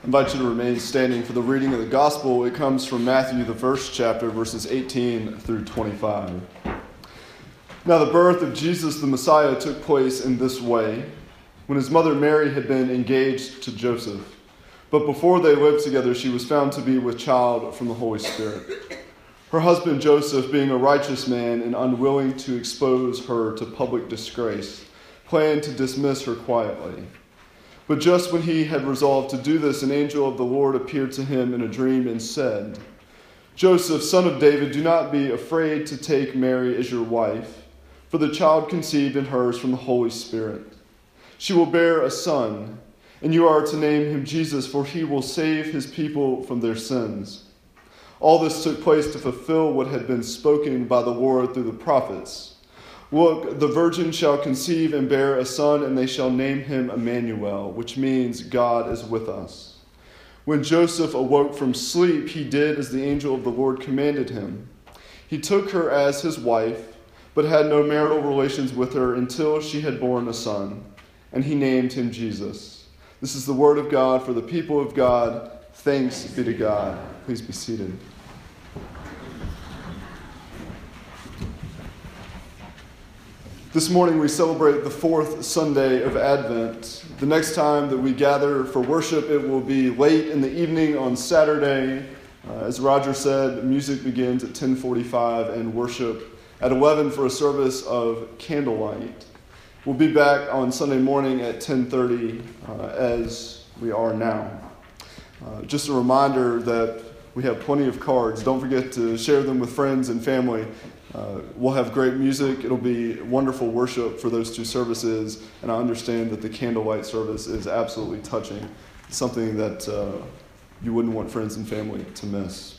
invite you to remain standing for the reading of the gospel. It comes from Matthew, the first chapter, verses 18 through 25. Now the birth of Jesus the Messiah took place in this way, when his mother Mary had been engaged to Joseph. But before they lived together, she was found to be with child from the Holy Spirit. Her husband Joseph, being a righteous man and unwilling to expose her to public disgrace, planned to dismiss her quietly. But just when he had resolved to do this, an angel of the Lord appeared to him in a dream and said, "Joseph, son of David, do not be afraid to take Mary as your wife, for the child conceived in her is from the Holy Spirit. She will bear a son, and you are to name him Jesus, for he will save his people from their sins." All this took place to fulfill what had been spoken by the Lord through the prophets. "Look, the virgin shall conceive and bear a son, and they shall name him Emmanuel," which means God is with us. When Joseph awoke from sleep, he did as the angel of the Lord commanded him. He took her as his wife, but had no marital relations with her until she had borne a son, and he named him Jesus. This is the word of God for the people of God. Thanks be to God. Please be seated. This morning we celebrate the fourth Sunday of Advent. The next time that we gather for worship, it will be late in the evening on Saturday. As Roger said, music begins at 10:45 and worship at 11 for a service of candlelight. We'll be back on Sunday morning at 10:30 as we are now. Just a reminder that we have plenty of cards. Don't forget to share them with friends and family. We'll have great music. It'll be wonderful worship for those two services, and I understand that the candlelight service is absolutely touching. It's something that you wouldn't want friends and family to miss.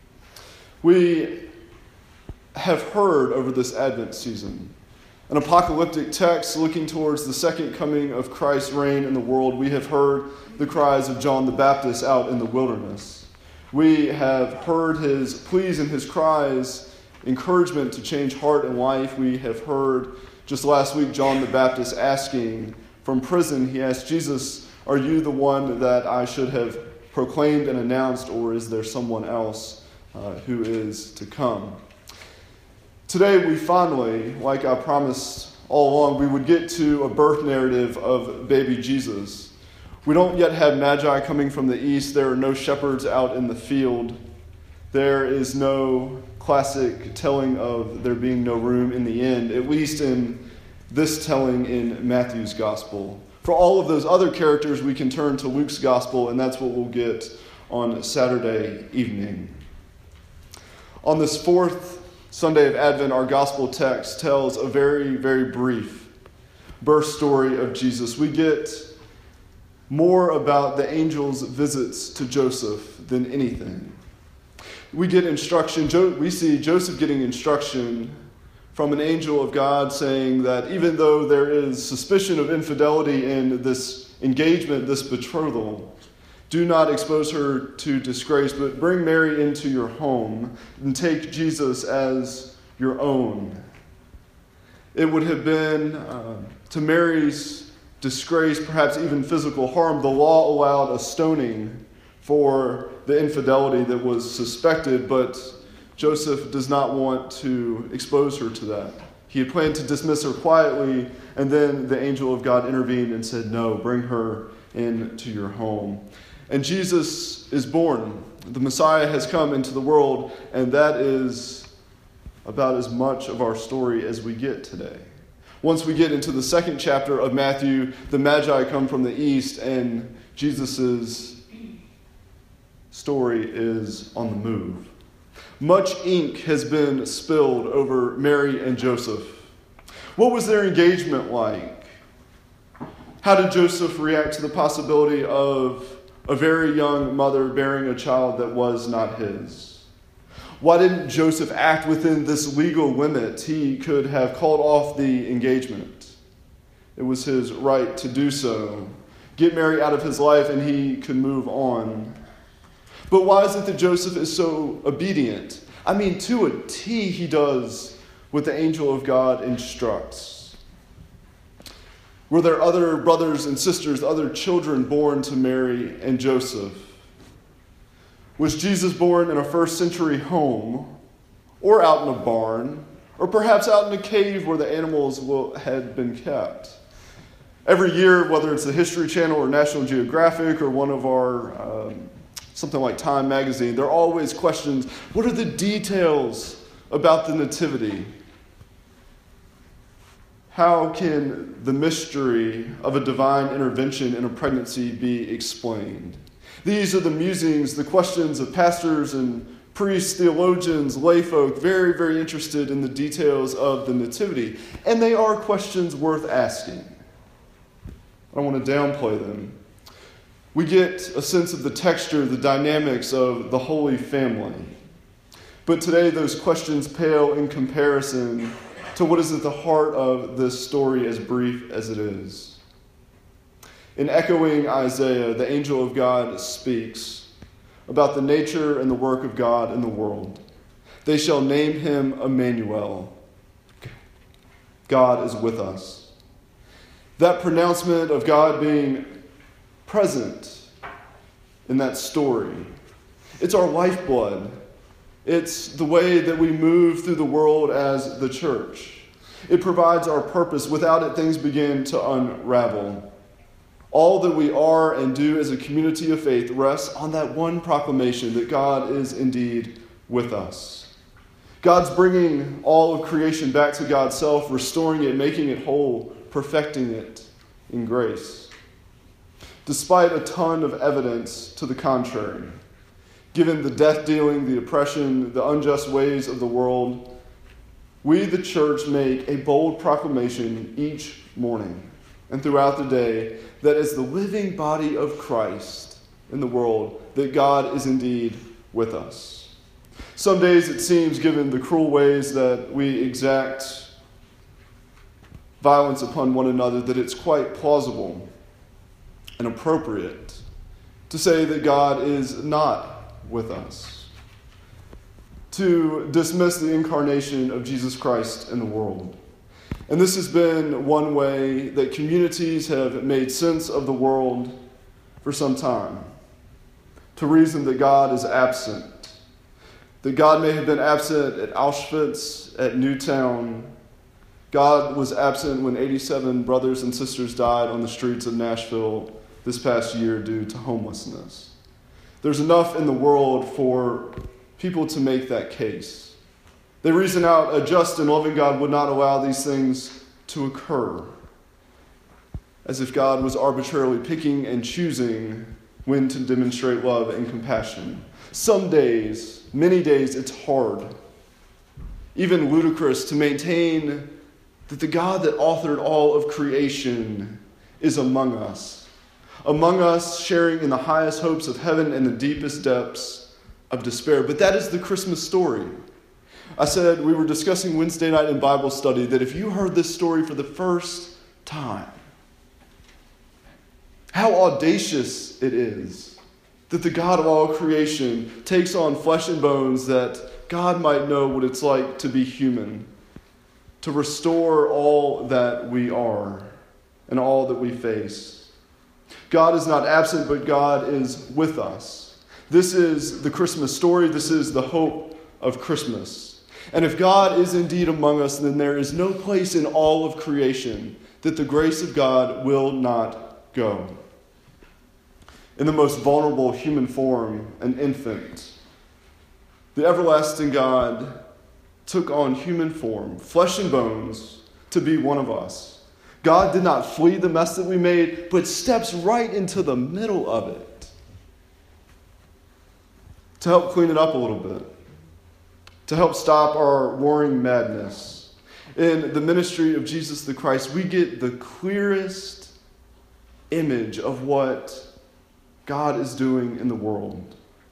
We have heard over this Advent season an apocalyptic text looking towards the second coming of Christ's reign in the world. We have heard the cries of John the Baptist out in the wilderness. We have heard his pleas and his cries, encouragement to change heart and life. We have heard just last week John the Baptist asking from prison, he asked Jesus, "Are you the one that I should have proclaimed and announced, or is there someone else who is to come?" Today we finally, like I promised all along, we would get to a birth narrative of baby Jesus. We don't yet have magi coming from the east. There are no shepherds out in the field. There is no classic telling of there being no room in the inn, at least in this telling in Matthew's gospel. For all of those other characters, we can turn to Luke's gospel, and that's what we'll get on Saturday evening. On this fourth Sunday of Advent, our gospel text tells a very, very brief birth story of Jesus. We get more about the angel's visits to Joseph than anything. We get instruction. We see Joseph getting instruction from an angel of God saying that even though there is suspicion of infidelity in this engagement, this betrothal, do not expose her to disgrace, but bring Mary into your home and take Jesus as your own. It would have been, to Mary's disgrace, perhaps even physical harm. The law allowed a stoning for the infidelity that was suspected, but Joseph does not want to expose her to that. He had planned to dismiss her quietly, and then the angel of God intervened and said, "No, bring her into your home." And Jesus is born. The Messiah has come into the world, and that is about as much of our story as we get today. Once we get into the second chapter of Matthew, the Magi come from the east, and Jesus' story is on the move. Much ink has been spilled over Mary and Joseph. What was their engagement like? How did Joseph react to the possibility of a very young mother bearing a child that was not his? Why didn't Joseph act within this legal limit? He could have called off the engagement. It was his right to do so. Get Mary out of his life and he could move on. But why is it that Joseph is so obedient? I mean, to a T, he does what the angel of God instructs. Were there other brothers and sisters, other children born to Mary and Joseph? Was Jesus born in a first century home, or out in a barn, or perhaps out in a cave where the animals had been kept? Every year, whether it's the History Channel or National Geographic or one of our, something like Time magazine, there are always questions, what are the details about the Nativity? How can the mystery of a divine intervention in a pregnancy be explained? These are the musings, the questions of pastors and priests, theologians, layfolk, very, very interested in the details of the Nativity. And they are questions worth asking. I don't want to downplay them. We get a sense of the texture, the dynamics of the Holy Family. But today those questions pale in comparison to what is at the heart of this story, as brief as it is. In echoing Isaiah, the angel of God speaks about the nature and the work of God in the world. They shall name him Emmanuel. God is with us. That pronouncement of God being present in that story, it's our lifeblood. It's the way that we move through the world as the church. It provides our purpose. Without it, things begin to unravel. All that we are and do as a community of faith rests on that one proclamation that God is indeed with us. God's bringing all of creation back to God's self, restoring it, making it whole, perfecting it in grace. Despite a ton of evidence to the contrary, given the death dealing, the oppression, the unjust ways of the world, we, the church, make a bold proclamation each morning and throughout the day that as the living body of Christ in the world, that God is indeed with us. Some days it seems, given the cruel ways that we exact violence upon one another, that it's quite plausible and appropriate to say that God is not with us, to dismiss the incarnation of Jesus Christ in the world. And this has been one way that communities have made sense of the world for some time, to reason that God is absent, that God may have been absent at Auschwitz, at Newtown. God was absent when 87 brothers and sisters died on the streets of Nashville this past year due to homelessness. There's enough in the world for people to make that case. They reason out a just and loving God would not allow these things to occur, as if God was arbitrarily picking and choosing when to demonstrate love and compassion. Some days, many days, it's hard, even ludicrous, to maintain that the God that authored all of creation is among us sharing in the highest hopes of heaven and the deepest depths of despair. But that is the Christmas story. I said, we were discussing Wednesday night in Bible study, that if you heard this story for the first time, how audacious it is that the God of all creation takes on flesh and bones, that God might know what it's like to be human, to restore all that we are and all that we face. God is not absent, but God is with us. This is the Christmas story. This is the hope of Christmas. And if God is indeed among us, then there is no place in all of creation that the grace of God will not go. In the most vulnerable human form, an infant, the everlasting God took on human form, flesh and bones, to be one of us. God did not flee the mess that we made, but steps right into the middle of it to help clean it up a little bit, to help stop our warring madness. In the ministry of Jesus the Christ, we get the clearest image of what God is doing in the world.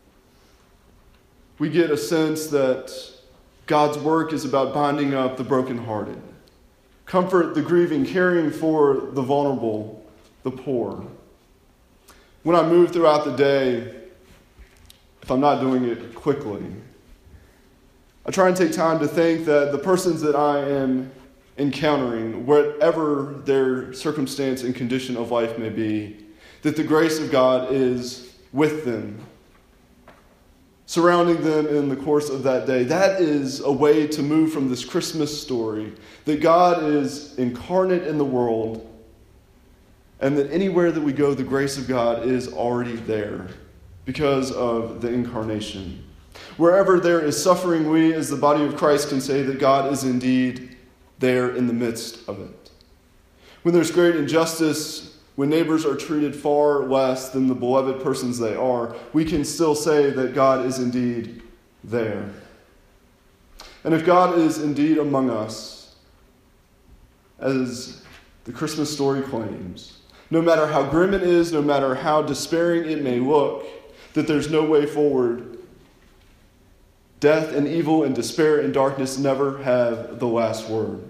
We get a sense that God's work is about binding up the brokenhearted, comfort the grieving, caring for the vulnerable, the poor. When I move throughout the day, if I'm not doing it quickly, I try and take time to think that the persons that I am encountering, whatever their circumstance and condition of life may be, that the grace of God is with them, surrounding them in the course of that day. That is a way to move from this Christmas story, that God is incarnate in the world, and that anywhere that we go, the grace of God is already there because of the incarnation. Wherever there is suffering, we as the body of Christ can say that God is indeed there in the midst of it. When there's great injustice, when neighbors are treated far less than the beloved persons they are, we can still say that God is indeed there. And if God is indeed among us, as the Christmas story claims, no matter how grim it is, no matter how despairing it may look, that there's no way forward, death and evil and despair and darkness never have the last word.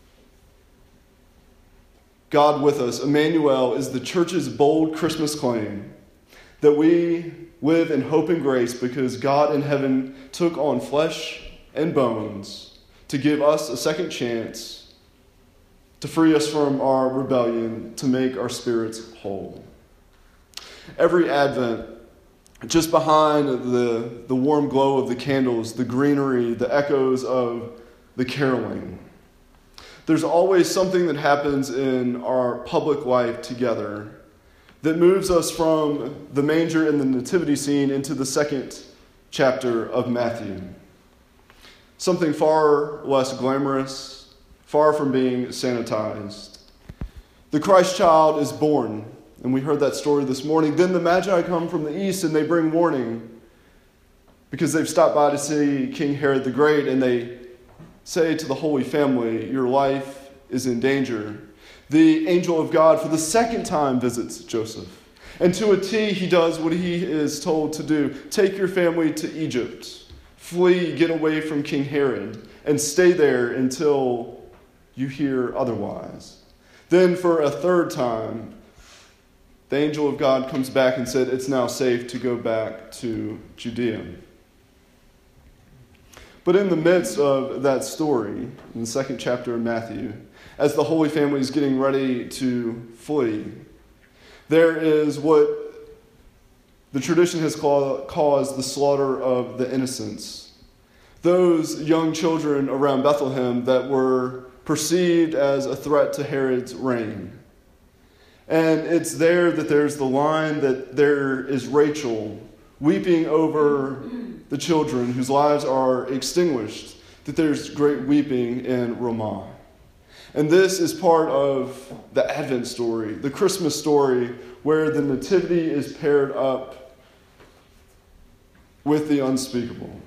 God with us, Emmanuel, is the church's bold Christmas claim that we live in hope and grace because God in heaven took on flesh and bones to give us a second chance, to free us from our rebellion, to make our spirits whole. Every Advent, just behind the warm glow of the candles, the greenery, the echoes of the caroling, there's always something that happens in our public life together that moves us from the manger and the nativity scene into the second chapter of Matthew. Something far less glamorous, far from being sanitized. The Christ child is born, and we heard that story this morning. Then the Magi come from the east and they bring warning because they've stopped by to see King Herod the Great, and they say to the Holy Family, your life is in danger. The angel of God for the second time visits Joseph. And to a T, he does what he is told to do. Take your family to Egypt. Flee, get away from King Herod, and stay there until you hear otherwise. Then for a third time, the angel of God comes back and said, it's now safe to go back to Judea. But in the midst of that story, in the second chapter of Matthew, as the Holy Family is getting ready to flee, there is what the tradition has caused the slaughter of the innocents. Those young children around Bethlehem that were perceived as a threat to Herod's reign. And it's there that there's the line that there is Rachel weeping over the children whose lives are extinguished, that there's great weeping in Ramah. And this is part of the Advent story, the Christmas story, where the nativity is paired up with the unspeakable.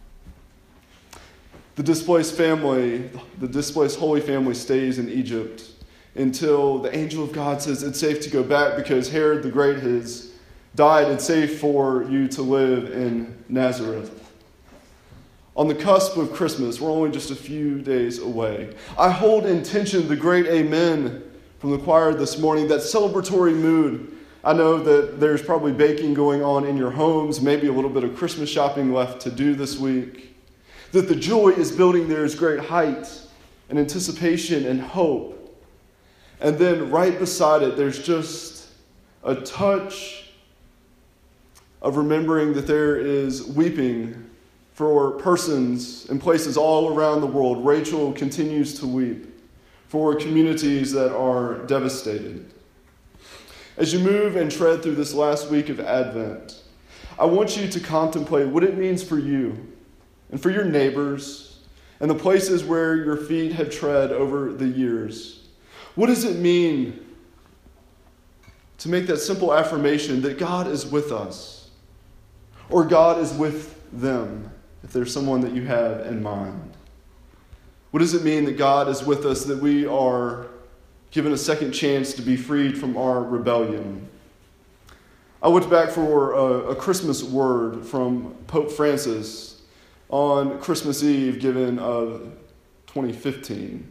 The displaced family, the displaced Holy Family stays in Egypt until the angel of God says it's safe to go back because Herod the Great has died. It's safe for you to live in Nazareth. On the cusp of Christmas, we're only just a few days away. I hold in tension the great amen from the choir this morning, that celebratory mood. I know that there's probably baking going on in your homes, maybe a little bit of Christmas shopping left to do this week. That the joy is building there is great height and anticipation and hope. And then right beside it, there's just a touch of remembering that there is weeping for persons and places all around the world. Rachel continues to weep for communities that are devastated. As you move and tread through this last week of Advent, I want you to contemplate what it means for you and for your neighbors and the places where your feet have tread over the years. What does it mean to make that simple affirmation that God is with us, or God is with them, if there's someone that you have in mind? What does it mean that God is with us, that we are given a second chance to be freed from our rebellion? I looked back for a Christmas word from Pope Francis on Christmas Eve given of 2015.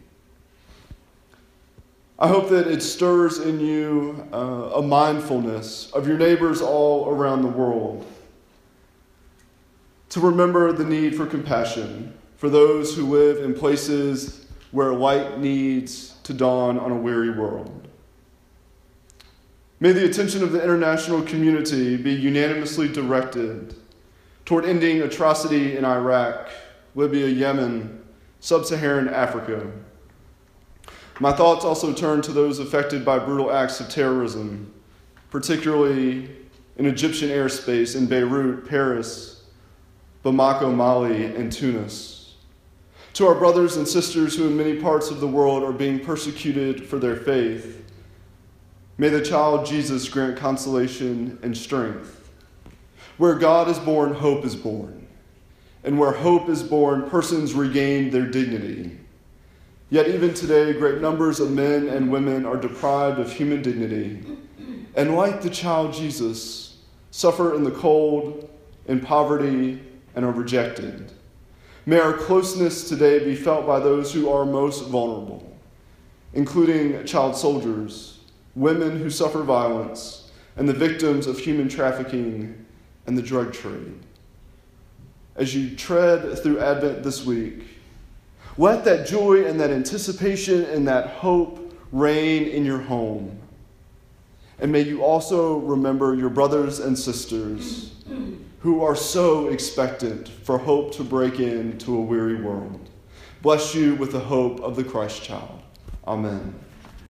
I hope that it stirs in you a mindfulness of your neighbors all around the world, to remember the need for compassion for those who live in places where light needs to dawn on a weary world. May the attention of the international community be unanimously directed toward ending atrocity in Iraq, Libya, Yemen, Sub-Saharan Africa. My thoughts also turn to those affected by brutal acts of terrorism, particularly in Egyptian airspace in Beirut, Paris, Bamako, Mali, and Tunis. To our brothers and sisters who in many parts of the world are being persecuted for their faith, may the child Jesus grant consolation and strength. Where God is born, hope is born. And where hope is born, persons regain their dignity. Yet even today, great numbers of men and women are deprived of human dignity, and like the child Jesus, suffer in the cold, in poverty, and are rejected. May our closeness today be felt by those who are most vulnerable, including child soldiers, women who suffer violence, and the victims of human trafficking and the drug trade. As you tread through Advent this week, let that joy and that anticipation and that hope reign in your home. And may you also remember your brothers and sisters who are so expectant for hope to break into a weary world. Bless you with the hope of the Christ child. Amen.